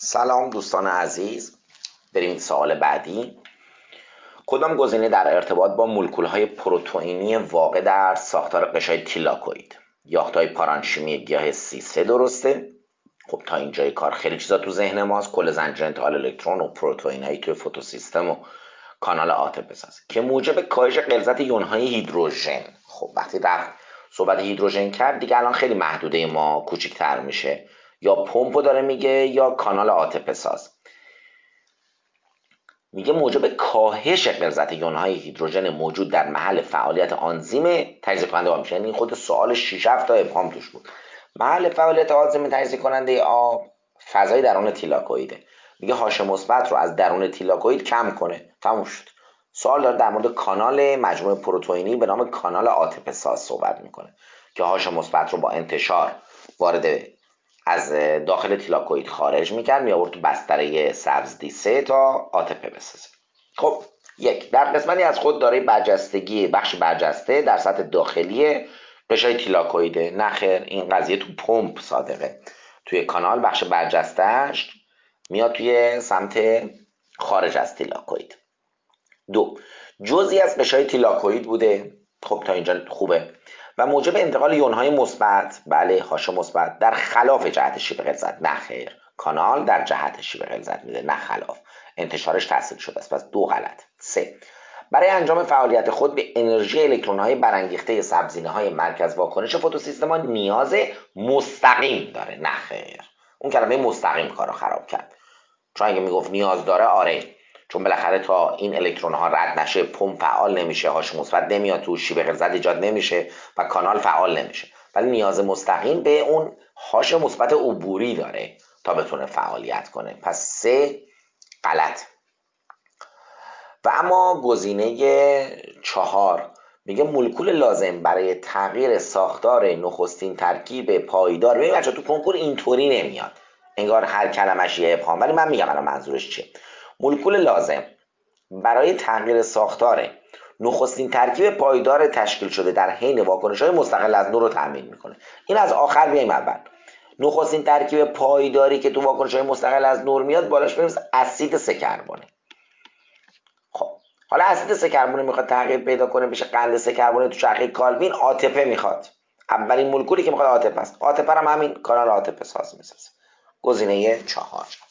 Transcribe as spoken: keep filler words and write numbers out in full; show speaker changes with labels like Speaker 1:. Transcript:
Speaker 1: سلام دوستان عزیز، بریم سوال بعدی. کدام گزینه در ارتباط با مولکول‌های پروتئینی واقع در ساختار قشای تیلاکوئید یافته‌های پارانشیمی گیاه سی سه درسته؟ خب تا اینجای کار خیلی چیزا تو ذهن ماست. کل زنجیره انتقال الکترون و پروتئین‌هایی توی فتوسیستم و کانال عاطفه سازی که موجب کاهش غلظت یون‌های هیدروژن. خب وقتی رفت صحبت هیدروژن کرد دیگه الان خیلی محدوده ما کوچیک‌تر میشه، یا پمپو داره میگه یا کانال عاطفه ساز. میگه موجب کاهش غلظت یون‌های هیدروژن موجود در محل فعالیت آنزیم تجزیه کننده آب. یعنی خود سوال شش هفت تا ابهام توش بود. محل فعالیت آنزیم تجزیه کننده آب فضای درون تیلاکوئیده. میگه هاش مثبت رو از درون تیلاکوئید کم کنه. تموم شد. سوال داره در مورد کانال مجموعه پروتئینی به نام کانال عاطفه ساز صحبت میکنه که هاش مثبت رو با انتشار وارد از داخل تیلاکوئید خارج میکرد، میآورد تو بستره سبز دی سه تا عاطفه بسازه. خب یک، در قسمتی از خود دارای برجستگی بخش برجسته در سطح داخلی قشای تیلاکوئیده. نخیر، این قضیه تو پمپ صادقه. توی کانال بخش برجستهش میاد توی سمت خارج از تیلاکوئید. دو، جزئی از قشای تیلاکوئید بوده. خب تا اینجا خوبه. و موجب انتقال یون‌های مثبت، بله هاش مثبت، در خلاف جهت شیب غلظت. نه خیر، کانال در جهت شیب غلظت میده نه خلاف. انتشارش تحصیل شده است. پس دو غلط. سه، برای انجام فعالیت خود به انرژی الکترون‌های برانگیخته سبزینه‌های مرکز واکنش فتوسیستما نیاز مستقیم داره. نه خیر، اون کلمه مستقیم کارو خراب کرد. چون اگه میگفت نیاز داره، آره، چون بالاخره تا این الکترون ها رد نشه پمپ فعال نمیشه، هاش مثبت نمیاد تو، شیب غلظت ایجاد نمیشه و کانال فعال نمیشه. ولی نیاز مستقیم به اون هاش مثبت عبوری داره تا بتونه فعالیت کنه. پس سه غلط. و اما گزینه چهار میگه مولکول لازم برای تغییر ساختار نخستین ترکیب پایدار. ببین بچا تو کنکور اینطوری نمیاد، انگار هر کلمش یه ابهام، ولی من میگم الان منظورش چیه. مولکول لازم برای تغییر ساختار نخستین ترکیب پایدار تشکیل شده در حین واکنش‌های مستقل از نور رو تامین میکنه. این از آخر بیایم اول. نخستین ترکیب پایداری که تو واکنش‌های مستقل از نور میاد بالاش بنویس اسید سه کربونه. خب حالا اسید سه کربونه میخواد تغییر پیدا کنه بشه قند سه کربونه تو چرخه کالوین، عاطفه میخواد. اولین مولکولی که میخواد عاطفه است. عاطفه هم همین کانال عاطفه ساز میسازه. گزینه چهار.